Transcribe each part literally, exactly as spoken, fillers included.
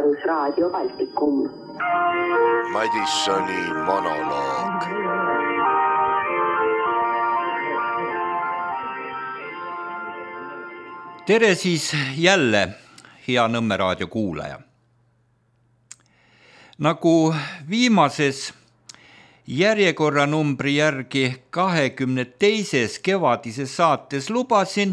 Rahvusraadio Baltikum. Madissoni monoloog. Tere siis jälle, hea Nõmme raadio kuulaja. Nagu viimases järjekorranumbri järgi kahekümne teises kevadises saates lubasin,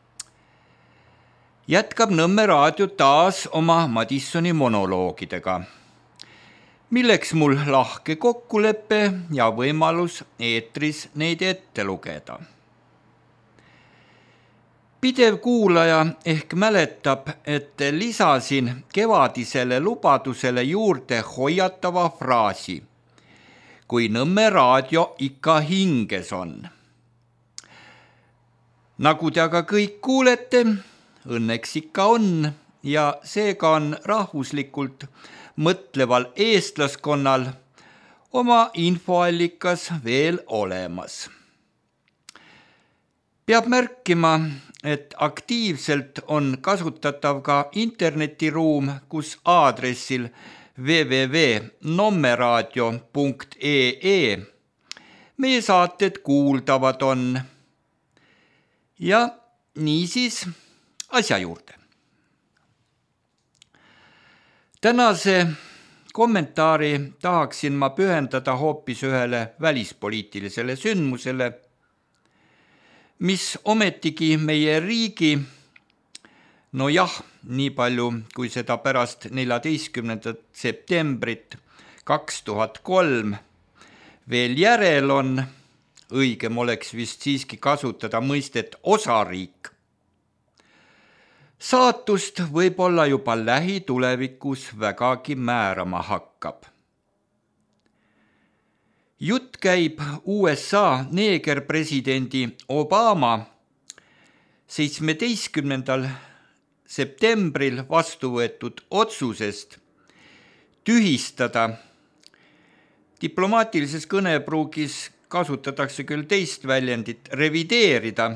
jätkab Nõmme raadio taas oma Madissoni monoloogidega, milleks mul lahke kokkulepe ja võimalus eetris neid ette lugeda. Pidev kuulaja ehk mäletab, et lisasin kevadisele lubadusele juurde hoiatava fraasi, kui Nõmme raadio ikka hinges on. Nagu te aga kõik kuulete, õnneks ikka on ja seega on rahvuslikult mõtleval eestlaskonnal oma infoallikas veel olemas. Peab märkima, et aktiivselt on kasutatav ka internetiruum, kus aadressil w w w punkt nommeraadio punkt e e meie saated kuuldavad on. Ja niisiis asja juurde. Tänase kommentaari tahaksin ma pühendada hoopis ühele välispoliitilisele sündmusele, mis ometigi meie riigi, no jah, nii palju kui seda pärast neljateistkümnendat septembrit kaks tuhat kolm veel järel on, õigem oleks vist siiski kasutada mõistet osariik. Saatust võib-olla juba lähitulevikus vägagi määrama hakkab. Jutt käib U S A neegerpresidendi Obama seitsmeteistkümnendal septembril vastu võetud otsusest tühistada. Diplomaatilises kõnepruugis kasutatakse küll teist väljendit revideerida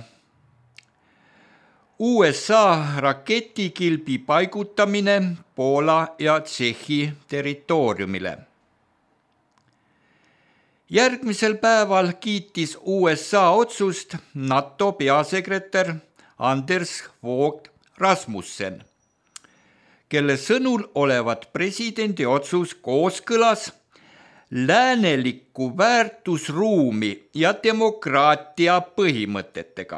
U S A raketikilbi paigutamine Poola ja Tšehhi territooriumile. Järgmisel päeval kiitis U S A otsust NATO peasekretär Anders Fogh Rasmussen, kelle sõnul olevat presidendi otsus kooskõlas lääneliku väärtusruumi ja demokraatia põhimõtetega.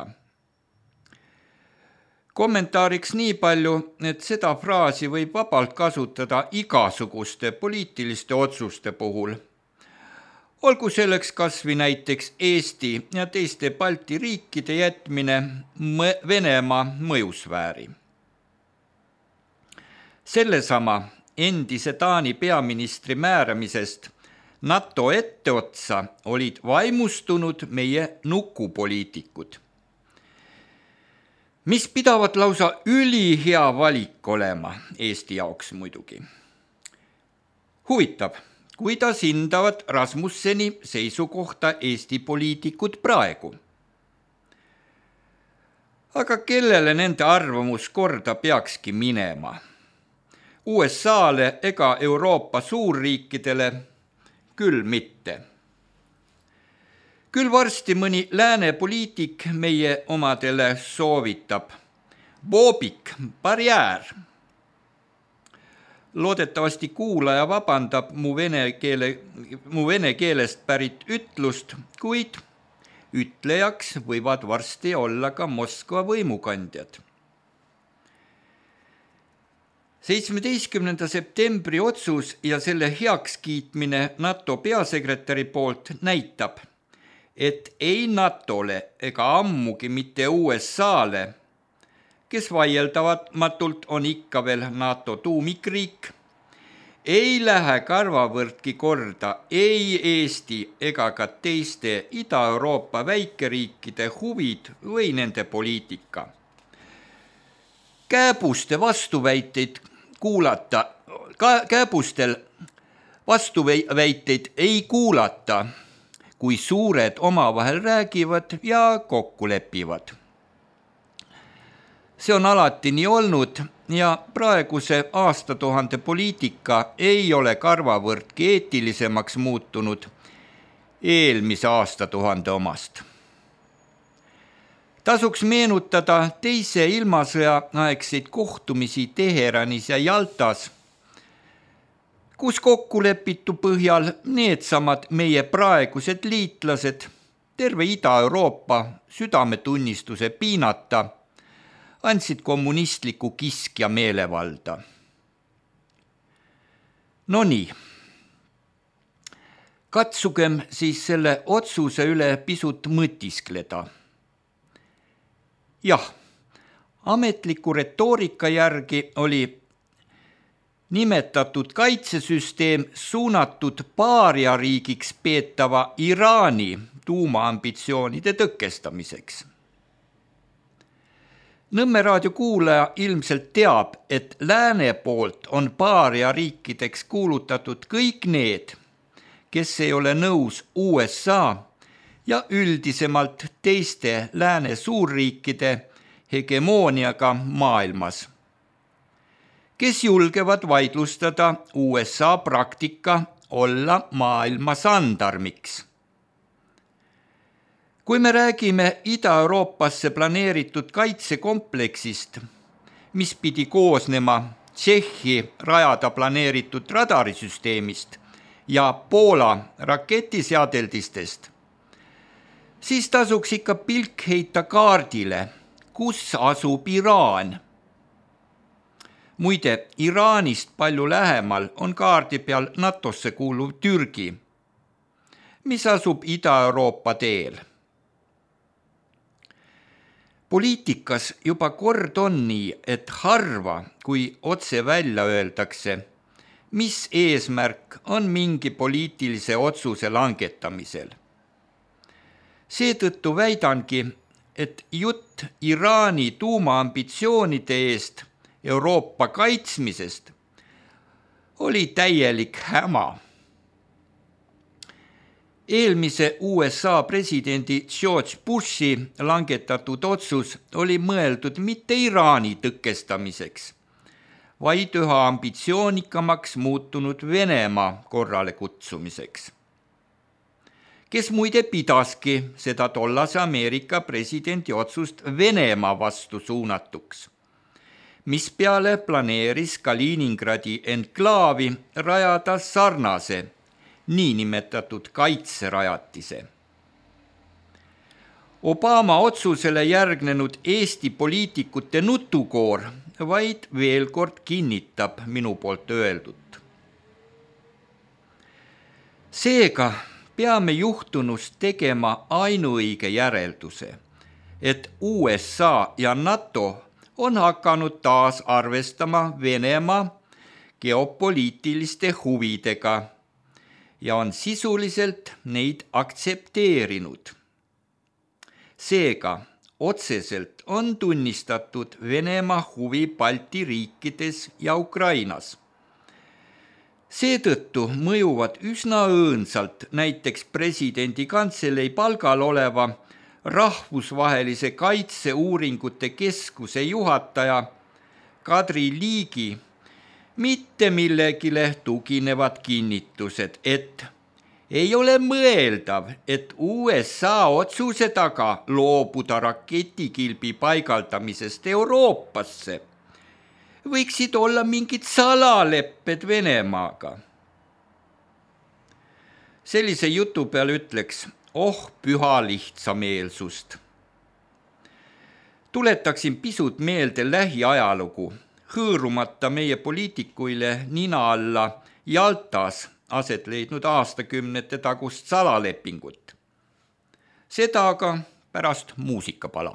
Kommentaariks nii palju, et seda fraasi võib vabalt kasutada igasuguste poliitiliste otsuste puhul. Olgu selleks kasvi näiteks Eesti ja teiste Balti riikide jätmine Venemaa mõjusfääri. Sellesama endise Taani peaministri määramisest NATO etteotsa olid vaimustunud meie nukupoliitikud, mis pidavat lausa ülihea valik olema Eesti jaoks muidugi. Huvitab, kuidas hindavad Rasmusseni seisukohta Eesti poliitikud praegu. Aga kellele nende arvamus korda peakski minema? U S A-le ega Euroopa suurriikidele küll mitte. Küll varsti mõni lääne poliitik meie omadele soovitab. Boobik, barjäär. Loodetavasti kuulaja vabandab mu vene, keele, mu vene keelest pärit ütlust, kuid ütlejaks võivad varsti olla ka Moskva võimukandjad. seitsmeteistkümnenda septembri otsus ja selle heakskiitmine NATO peasekretäri poolt näitab, et ei NATOle ega ammugi mitte U S A-le, kes vaieldamatult on ikka veel NATO tuumikriik, ei lähe karvavõrdki korda ei Eesti ega ka teiste Ida-Euroopa väikeriikide huvid või nende poliitika. Kääbuste vastuväiteid kuulata, kääbustel vastuväiteid ei kuulata, kui suured omavahel räägivad ja kokku lepivad. See on alati nii olnud ja praeguse aastatuhande poliitika ei ole karvavõrdki eetilisemaks muutunud eelmise aastatuhande omast. Tasuks meenutada teise ilmasõja aegseid kohtumisi Teheranis ja Jaltas, kus kokkulepitu põhjal needsamad meie praegused liitlased terve Ida-Euroopa südametunnistuse piinata andsid kommunistliku kiskja meelevalda. No nii, katsugem siis selle otsuse üle pisut mõtiskleda. Jah, ametliku retoorika järgi oli nimetatud kaitsesüsteem suunatud paariariigiks peetava Iraani tuumaambitsioonide tõkestamiseks. Nõmme raadio kuulaja ilmselt teab, et lääne poolt on paariariikideks kuulutatud kõik need, kes ei ole nõus U S A ja üldisemalt teiste lääne suurriikide hegemooniaga maailmas, kes julgevad vaidlustada U S A praktika olla maailma sandarmiks. Kui me räägime Ida-Euroopasse planeeritud kaitsekompleksist, mis pidi koosnema Tšehhi rajada planeeritud radarisüsteemist ja Poola raketiseadeldistest, siis tasuks ikka pilk heita kaardile, kus asub Iraan. Muide, Iraanist palju lähemal on kaardi peal NATOsse kuuluv Türgi, mis asub Ida-Euroopa teel. Poliitikas juba kord on nii, et harva, kui otse välja öeldakse, mis eesmärk on mingi poliitilise otsuse langetamisel. Seetõttu väidangi, et jutt Iraani tuumaambitsioonide eest Euroopa kaitsmisest oli täielik häma. Eelmise U S A presidendi George Bushi langetatud otsus oli mõeldud mitte Iraani tõkestamiseks, vaid üha ambitsioonikamaks muutunud Venemaa korrale kutsumiseks, kes muide pidaski seda tollase Ameerika presidendi otsust Venemaa vastu suunatuks, mis peale planeeris Kaliningradi enklaavi rajada sarnase niinimetatud kaitserajatise. Obama otsusele järgnenud Eesti poliitikute nutukoor vaid veel kord kinnitab minu poolt öeldut. Seega peame juhtunust tegema ainuõige järelduse, et U S A ja NATO on hakanud taas arvestama Venemaa geopoliitiliste huvidega ja on sisuliselt neid aktsepteerinud. Seega otseselt on tunnistatud Venemaa huvi Balti riikides ja Ukrainas. Seetõttu mõjuvad üsna õõnsalt näiteks presidendi kantselei palgal oleva Rahvusvahelise kaitseuuringute keskuse juhataja Kadri Liigi mitte millegile tuginevad kinnitused, et ei ole mõeldav, et U S A otsuse taga loobuda raketikilbi paigaldamisest Euroopasse võiksid olla mingid salalepped Venemaaga. Sellise jutu peal ütleks, oh püha lihtsameelsust. Tuletaksin pisut meelde lähiajalugu, hõõrumata meie poliitikuile nina alla Jaltas aset leidnud aastakümnete tagust salalepingut. Seda aga pärast muusikapala.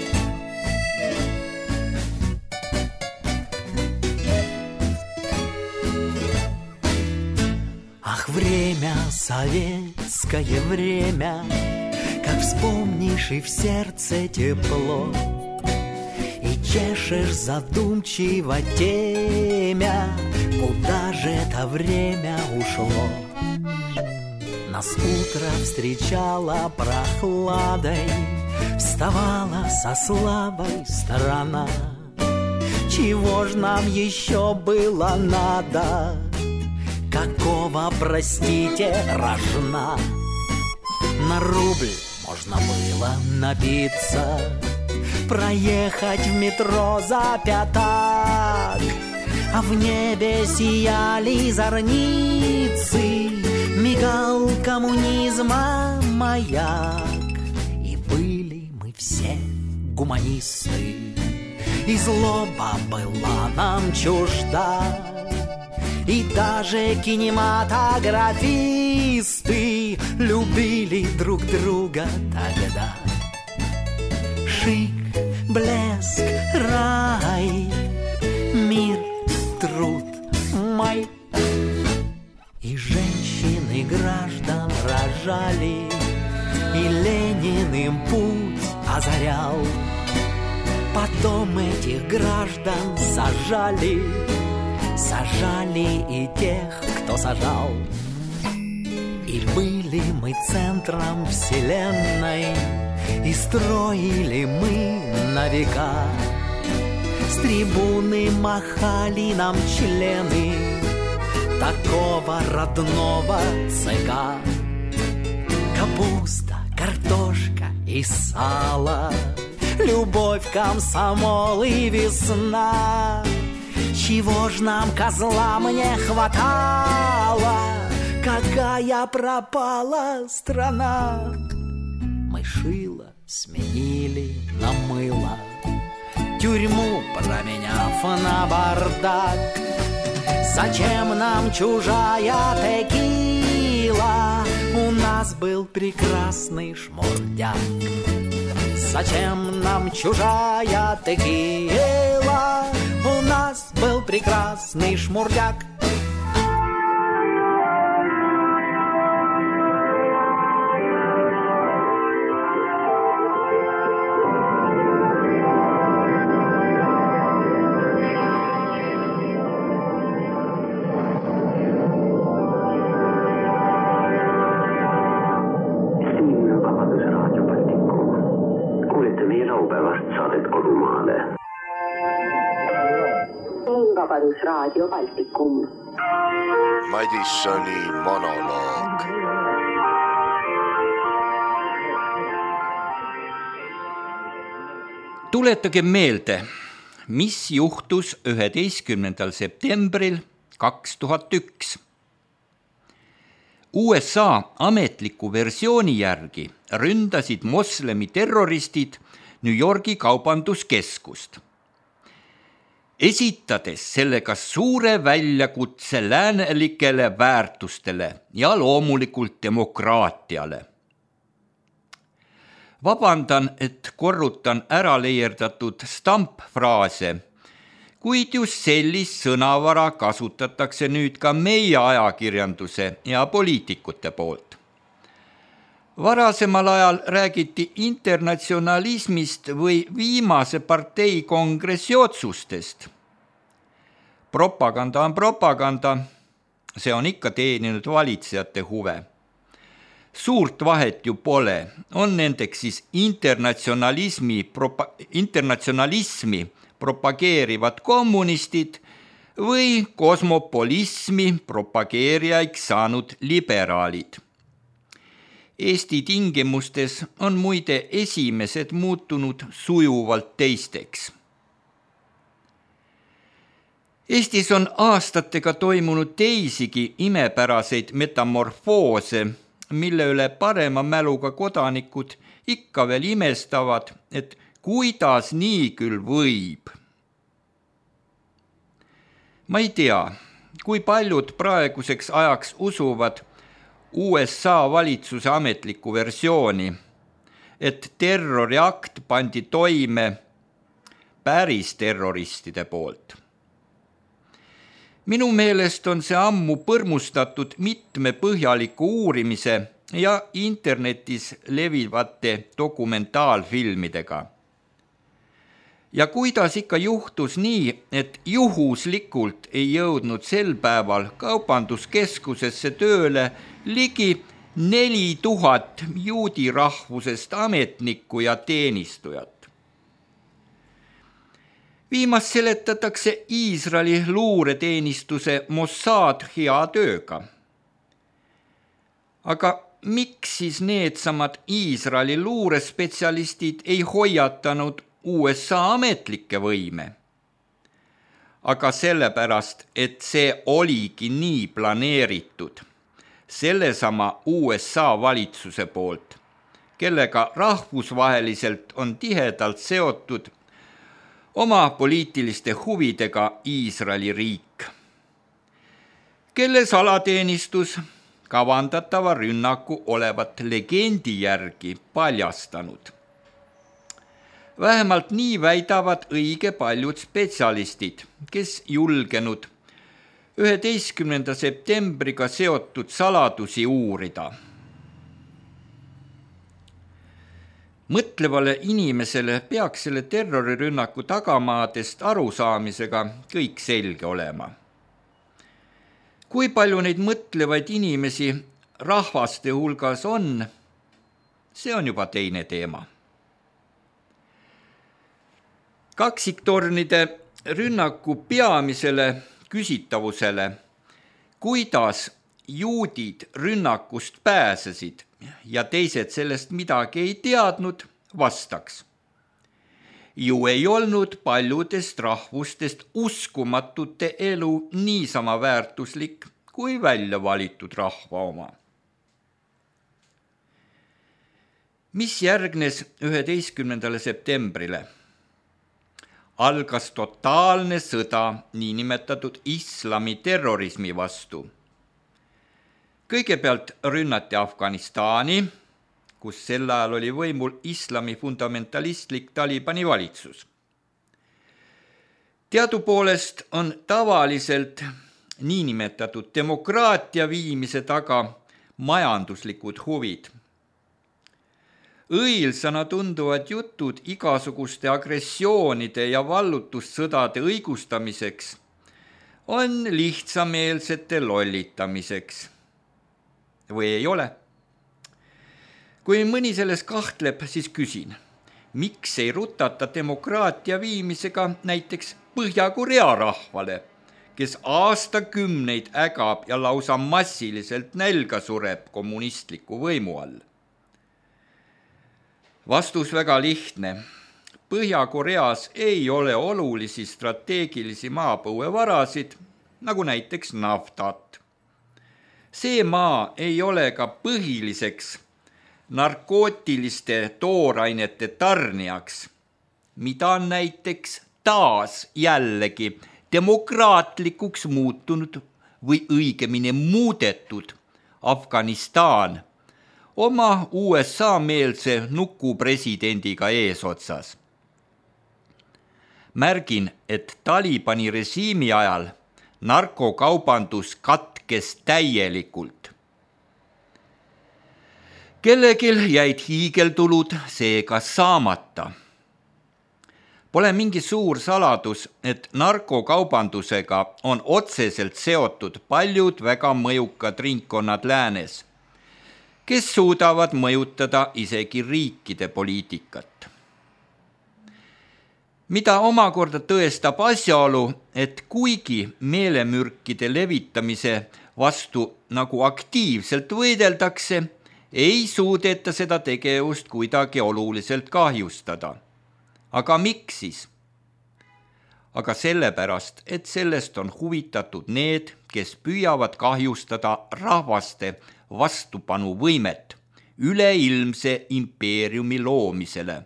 Ах, время, советское время, как вспомнишь и в сердце тепло, и чешешь задумчиво темя, куда же это время ушло. Нас утро встречало прохладой, вставала со славой страна. Чего ж нам еще было надо? Какого, простите, рожна? На рубль можно было набиться, проехать в метро за пятак, а в небе сияли зорницы, мигал коммунизма маяк. И были мы все гуманисты, и злоба была нам чужда, и даже кинематографисты любили друг друга тогда. Шик, блеск, рай, мир, труд, май. И женщины граждан рожали, и Ленин им путь озарял. Потом этих граждан сажали, сажали и тех, кто сажал. И были мы центром вселенной, и строили мы на века. С трибуны махали нам члены такого родного ЦК. Капуста, картошка и сало, любовь, комсомол и весна. Чего ж нам, козлам, не хватало? Какая пропала страна? Мы шило сменили на мыло, тюрьму променяв на бардак. Зачем нам чужая текила? У нас был прекрасный шмурдяк. Зачем нам чужая текила? У нас был прекрасный шмурдяк. Raadio Baltikum. Madissoni monoloog. Tuletage meelde, mis juhtus üheteistkümnendal septembril kaks tuhat üks. U S A ametliku versiooni järgi ründasid moslemi terroristid New Yorgi kaubanduskeskust, esitades sellega suure väljakutse läänelikele väärtustele ja loomulikult demokraatiale. Vabandan, et korrutan ära leierdatud stampfraase, kuid just sellist sõnavara kasutatakse nüüd ka meie ajakirjanduse ja poliitikute poolt. Varasemal ajal räägiti internatsionalismist või viimase partei kongressi otsustest. Propaganda on propaganda, see on ikka teeninud valitsejate huve. Suurt vahet ju pole, on nendeks siis internatsionalismi, propa, internatsionalismi propageerivad kommunistid või kosmopolismi propageerijaiks saanud liberaalid. Eesti tingimustes on muide esimesed muutunud sujuvalt teisteks. Eestis on aastatega toimunud teisigi imepäraseid metamorfoose, mille üle parema mäluga kodanikud ikka veel imestavad, et kuidas nii küll võib. Ma ei tea, kui paljud praeguseks ajaks usuvad U S A valitsuse ametliku versiooni, et terroriakt pandi toime päris terroristide poolt. Minu meelest on see ammu põrmustatud mitme põhjaliku uurimise ja internetis levivate dokumentaalfilmidega. Ja kuidas ikka juhtus nii, et juhuslikult ei jõudnud sel päeval kaubanduskeskusesse tööle ligi neli tuhat juudi rahvusest ametnikku ja teenistujat. Viimast seletatakse Iisraeli luureteenistuse Mossad hea tööga. Aga miks siis needsamad Iisraeli luurespetsialistid ei hoiatanud U S A ametlikke võime? Aga sellepärast, et see oligi nii planeeritud sellesama U S A valitsuse poolt, kellega rahvusvaheliselt on tihedalt seotud oma poliitiliste huvidega Iisraeli riik, kelle salateenistus kavandatava rünnaku olevat legendi järgi paljastanud. Vähemalt nii väidavad õige paljud spetsialistid, kes julgenud üheteistkümnenda septembriga seotud saladusi uurida. Mõtlevale inimesele peaks selle terrorirünnaku tagamaadest arusaamisega kõik selge olema. Kui palju neid mõtlevaid inimesi rahvaste hulgas on, see on juba teine teema. Kaksiktornide rünnaku peamisele küsitavusele, kuidas juudid rünnakust pääsesid ja teised sellest midagi ei teadnud, vastaks. Ju ei olnud paljudest rahvustest uskumatute elu niisama väärtuslik kui välja valitud rahva oma. Mis järgnes üheteistkümnendale septembrile? Algas totaalne sõda niinimetatud islami terrorismi vastu. Kõigepealt rünnati Afganistani, kus sel ajal oli võimul islami fundamentalistlik Talibani valitsus. Teadupoolest on tavaliselt niinimetatud demokraatia viimise taga majanduslikud huvid. Õilsana tunduvad jutud igasuguste agressioonide ja vallutussõdade õigustamiseks on lihtsameelsete lollitamiseks. Või ei ole? Kui mõni selles kahtleb, siis küsin, miks ei rutata demokraatia viimisega näiteks Põhja-Korea rahvale, kes aastakümneid ägab ja lausa massiliselt nälga sureb kommunistliku võimu all? Vastus väga lihtne. Põhja-Koreas ei ole olulisi strateegilisi maapõuevarasid, nagu näiteks naftat. See maa ei ole ka põhiliseks narkootiliste toorainete tarnijaks, mida on näiteks taas jällegi demokraatlikuks muutunud või õigemini muudetud Afganistan oma U S A-meelse nukupresidendiga eesotsas. Märgin, et Talibani režiimi ajal narkokaubandus katkes täielikult. Kellegil jäid hiigeltulud seega saamata. Pole mingi suur saladus, et narkokaubandusega on otseselt seotud paljud väga mõjukad ringkonnad läänes, kes suudavad mõjutada isegi riikide poliitikat. Mida omakorda tõestab asjaolu, et kuigi meelemürkide levitamise vastu nagu aktiivselt võideldakse, ei suudeta seda tegevust kuidagi oluliselt kahjustada. Aga miks siis? Aga sellepärast, et sellest on huvitatud need, kes püüavad kahjustada rahvaste vastupanuvõimet üleilmse impeeriumi loomisele.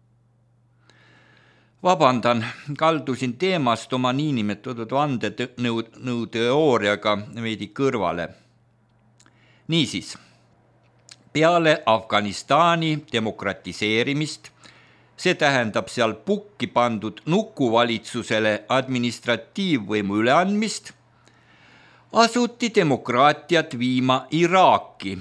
Vabandan, kaldusin teemast oma niinimetatud vandenõuteooriaga veidi kõrvale. Niisiis, peale Afganistani demokratiseerimist, see tähendab seal pukki pandud nukuvalitsusele administratiivvõimu üleandmist, asuti demokraatiat viima Iraaki.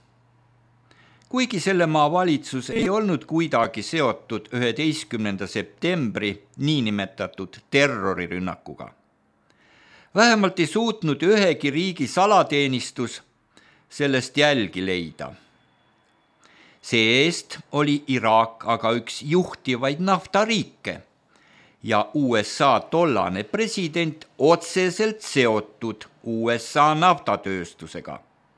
Kuigi selle maa valitsus ei olnud kuidagi seotud üheteistkümnenda septembri niinimetatud terrorirünnakuga. Vähemalt ei suutnud ühegi riigi salateenistus sellest jälgi leida. See-eest oli Iraak aga üks juhtivaid naftariike ja U S A tollane president otseselt seotud U S A naftatööstusega.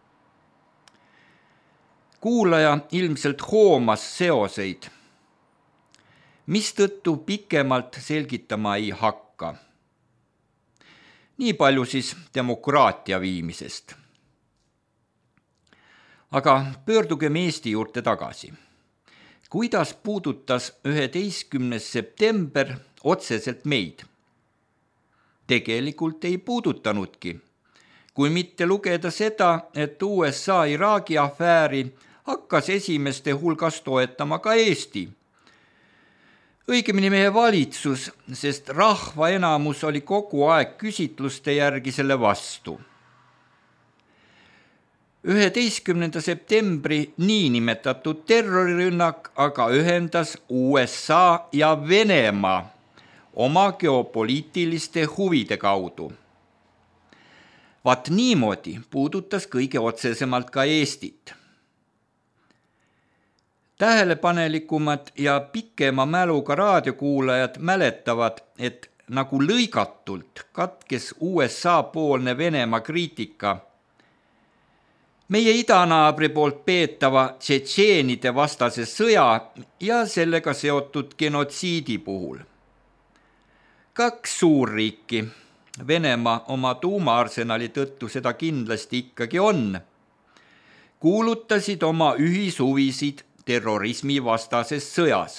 Kuulaja ilmselt hoomas seoseid, mistõttu pikemalt selgitama ei hakka. Nii palju siis demokraatia viimisest. Aga pöördugem Eesti juurde tagasi. Kuidas puudutas üheteistkümnes september otseselt meid? Tegelikult ei puudutanudki, kui mitte lugeda seda, et U S A Iraagi afääri hakkas esimeste hulgas toetama ka Eesti. Õigemini meie valitsus, sest rahva enamus oli kogu aeg küsitluste järgi selle vastu. üheteistkümnenda septembri niinimetatud terrorirünnak aga ühendas U S A ja Venemaa oma geopoliitiliste huvide kaudu. Vaat niimoodi puudutas kõige otsesemalt ka Eestit. Tähelepanelikumad ja pikema mäluga raadiokuulajad mäletavad, et nagu lõigatult katkes U S A poolne Venemaa kriitika meie idanaabri poolt peetava tšetšeenide vastase sõja ja sellega seotud genotsiidi puhul. Kaks suurriiki, Venemaa oma tuumaarsenali tõttu seda kindlasti ikkagi on, kuulutasid oma ühishuvisid terrorismi vastases sõjas.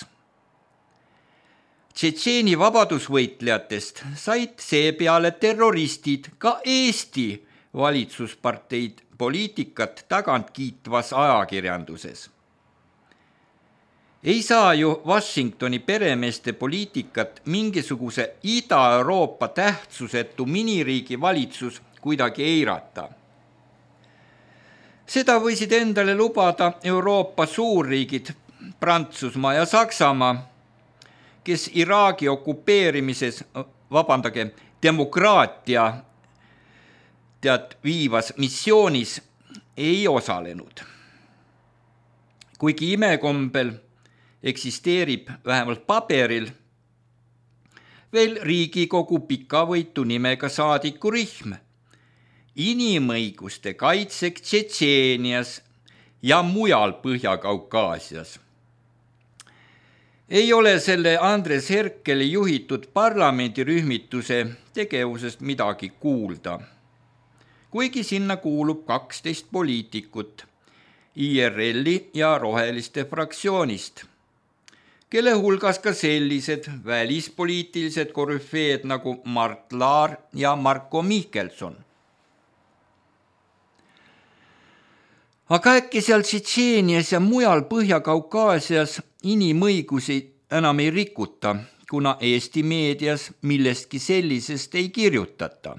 Tšetšeeni vabadusvõitlejatest said seepeale terroristid ka Eesti valitsusparteid poliitikat tagant kiitvas ajakirjanduses. Ei saa ju Washingtoni peremeeste poliitikat mingisuguse Ida-Euroopa tähtsusetu miniriigi valitsus kuidagi eirata. Seda võisid endale lubada Euroopa suurriigid Prantsusmaa ja Saksamaa, kes Iraagi okupeerimises, vabandage, demokraatia tead viivas missioonis ei osalenud. Kuigi imekombel eksisteerib vähemalt paberil veel Riigikogu pikavõitu nimega saadikurühm inimõiguste kaitseks Tšetšeenias ja mujal Põhja-Kaukaasias. Ei ole selle Andres Herkeli juhitud parlamendirühmituse tegevusest midagi kuulda, kuigi sinna kuulub kaksteist poliitikut I R L-i ja Roheliste fraktsioonist, kelle hulgas ka sellised välispoliitilised korüfeed nagu Mart Laar ja Marko Mihkelson. Aga äkki seal Tšetšeenias ja mujal Põhja-Kaukaasias inimõigusi enam ei rikuta, kuna Eesti meedias millestki sellisest ei kirjutata.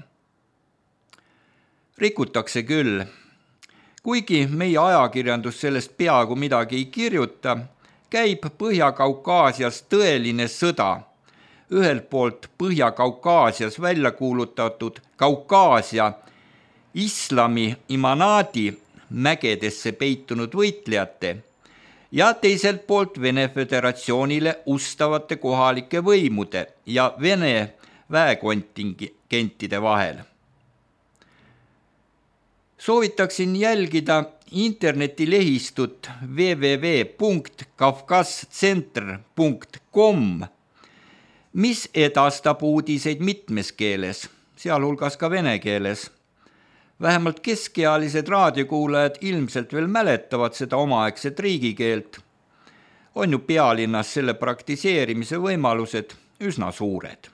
Rikutakse küll, kuigi meie ajakirjandus sellest peaaegu midagi ei kirjuta, käib Põhja-Kaukaasias tõeline sõda. Ühelt poolt Põhja-Kaukaasias välja kuulutatud Kaukaasia islami imanaadi mägedesse peitunud võitlejate ja teiselt poolt Vene Föderatsioonile ustavate kohalike võimude ja Vene väekontingentide vahel. Soovitaksin jälgida internetilehistut w w w punkt kavkazcentr punkt com, mis edastab uudiseid mitmes keeles, sealhulgas ka vene keeles. Vähemalt keskealised raadiokuulajad ilmselt veel mäletavad seda omaaegset riigikeelt. On ju pealinnas selle praktiseerimise võimalused üsna suured.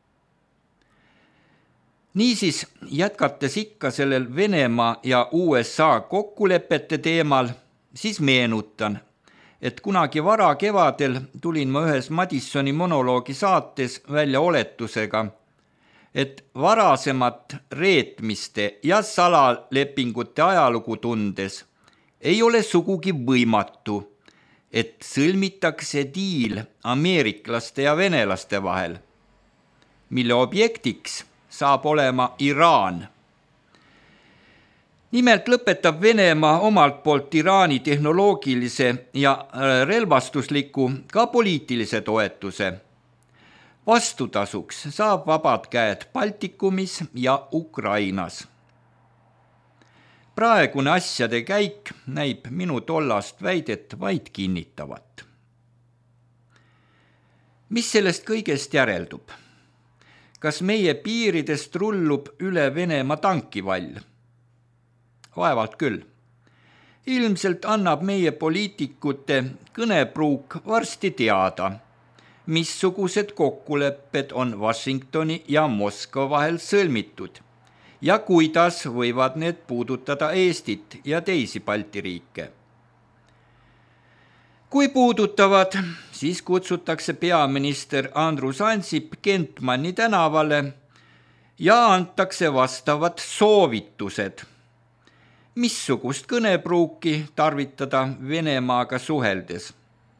Niisiis, jätkates ikka sellel Venemaa ja U S A kokkulepete teemal, siis meenutan, et kunagi vara kevadel tulin ma ühes Madissoni monoloogi saates välja oletusega, et varasemat reetmiste ja salalepingute ajalugu tundes ei ole sugugi võimatu, et sõlmitakse diil ameeriklaste ja venelaste vahel, mille objektiks saab olema Iraan. Nimelt lõpetab Venemaa omalt poolt Iraani tehnoloogilise ja relvastusliku ka poliitilise toetuse. Vastutasuks saab vabad käed Baltikumis ja Ukrainas. Praegune asjade käik näib minu tollast väidet vaid kinnitavat. Mis sellest kõigest järeldub? Kas meie piiridest rullub üle Venemaa tankivall? Vaevalt küll. Ilmselt annab meie poliitikute kõnepruuk varsti teada, missugused kokkulepped on Washingtoni ja Moskva vahel sõlmitud ja kuidas võivad need puudutada Eestit ja teisi Balti riike. Kui puudutavad, siis kutsutakse peaminister Andrus Ansip Kentmanni tänavale ja antakse vastavad soovitused, missugust kõnepruuki tarvitada Venemaaga suheldes.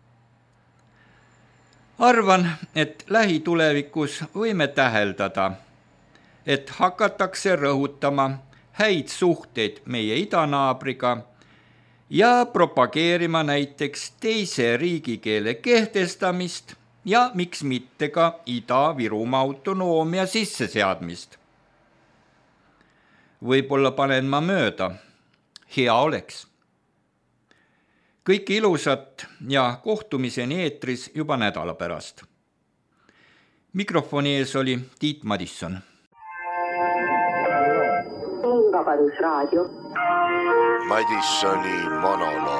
Arvan, et lähitulevikus võime täheldada, et hakatakse rõhutama häid suhteid meie idanaabriga ja propageerima näiteks teise riigikeele kehtestamist ja miks mitte ka Ida-Virumaa autonoomia sisseseadmist. Võib-olla panen ma mööda. Hea oleks. Kõik ilusat ja kohtumiseni eetris juba nädala pärast. Mikrofoni ees oli Tiit Madisson. Vabadusraadio. Madissoni monoloog.